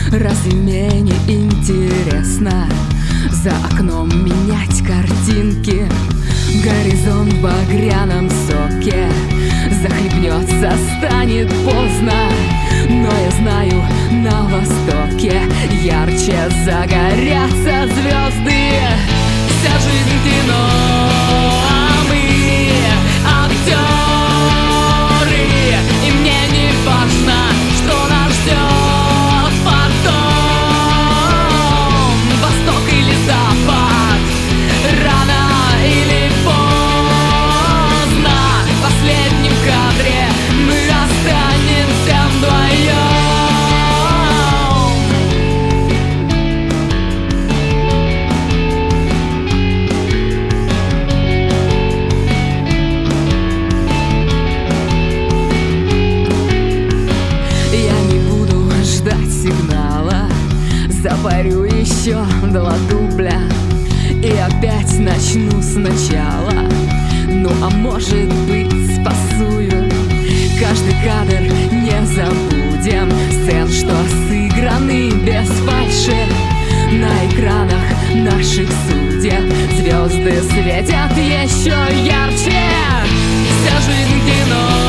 Разве мне не интересно за окном менять картинки? Горизонт в багряном соке захлебнется, станет поздно. Но я знаю, на востоке ярче загорятся звезды. Вся жизнь кино, а мы актеры. И мне не важно, что нас ждет потом. Восток или запад, рано или поздно. В последнем кадре мы останемся вдвоем. Сигнала запарю еще 2 дубля и опять начну сначала. Ну а может быть спасую каждый кадр, не забудем сцен, что сыграны без фальши. На экранах наших судеб звезды светят еще ярче. Вся жизнь кино.